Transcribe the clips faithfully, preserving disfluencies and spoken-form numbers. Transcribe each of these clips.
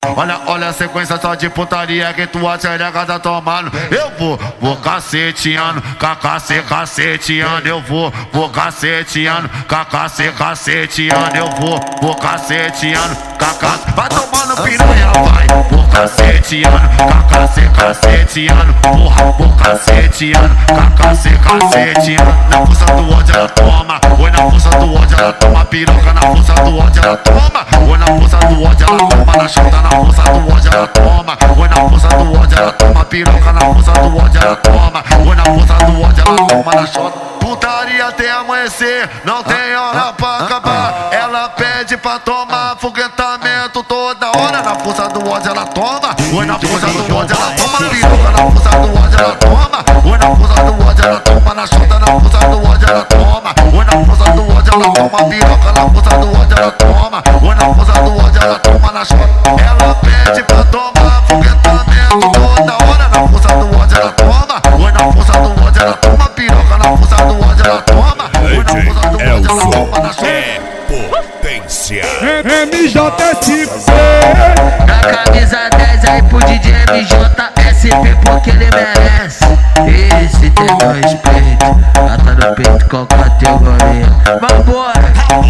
Olha, olha a sequência só de putaria que tua xereca tá tomando. Eu vou, vou caceteando, cacacê, caceteando. Eu vou, vou caceteando, cacacê, caceteando. Eu vou, vou caceteando, cacacê. Vai tomando piranha, vai. Vou caceteando, cacacê, caceteando. Porra, vou caceteando, cacacê, caceteando. Na força do ódio ela toma, oi na força do ódio ela toma. Piroca na força do ódio ela toma, oi na força do ódio ela toma. Na chota na força do ódio ela toma, oi na força do ódio ela toma. Piroca na força do ódio ela toma, oi na força do ódio ela toma. Na chota putaria até amanhecer, não tem hora pra acabar. Ela pede pra tomar foguetamento toda hora. Na força do ódio ela toma, oi na força do ódio ela toma. Piroca na força do ódio ela toma, oi na força do ódio ela toma. Na chota na força do ódio ela toma, oi na força do ódio ela toma. Piroca na força do ódio ela toma, oi na força do ódio ela toma. Na chota ela pede pra tomar foguetamento toda hora. Na força do ódio ela toma, oi na força do ódio ela toma. Piroca na força do ódio ela toma, oi na força do ódio ela toma. Na chota é potência. M J S P. Na camisa dez aí pro D J M J S P porque ele merece. Esse tem meu respeito, ata no peito com categoria. Vambora!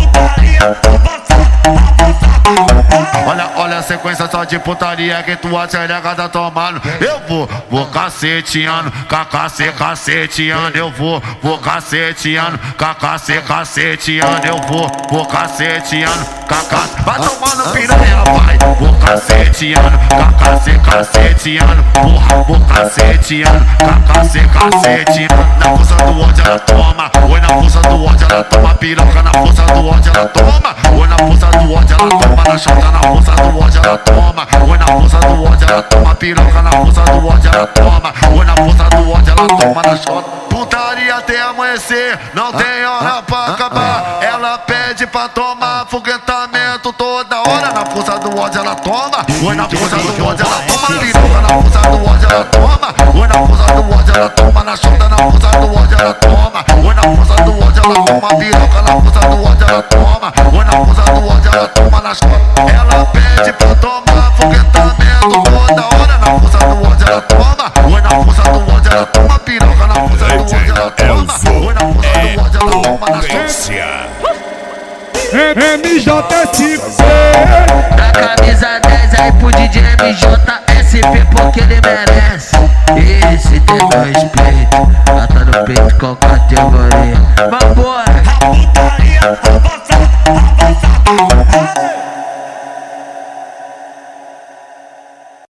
Olha, olha a sequência só de putaria que tua xereca tá tomando. Eu vou, vou caceteando, cacacê, caceteando. Eu vou, vou caceteando, cacacê, caceteando. Eu vou, vou caceteando, cacacê. Vai tomando piranha, vai. Vou caceteando, cacacê, caceteando. Porra, vou caceteando, cacacê, caceteando. Na força do ódio ela toma, oi na força do ódio ela toma. Piroca na força do ódio ela toma, oi na força do ódio ela toma. Na chota na força do ódio ela toma, oi na força do ódio ela toma. Piroca na força do ódio ela toma, oi na força do ódio ela toma. Na chota putaria até amanhecer, não tem hora pra acabar. Ela pede pra tomar foguetamento toda hora. Na força do ódio ela toma, oi na força do ódio ela toma. Piroca na força do ódio ela toma, oi na força do ódio ela toma. Na chota na força do ódio ela toma, oi na força do ódio ela toma. Piroca na força do ódio ela toma, oi na força do ódio ela toma. Na chota ela pede pra tomar foguetamento toda hora. Na força do ódio ela toma, oi na força do ódio ela toma. Piroca na força do ódio ela toma, oi na força do ódio ela toma. Na potência. M J S P. Na camisa dez aí pro D J M J S P porque ele merece. Esse tem meu respeito, ata no peito com categoria. Vambora!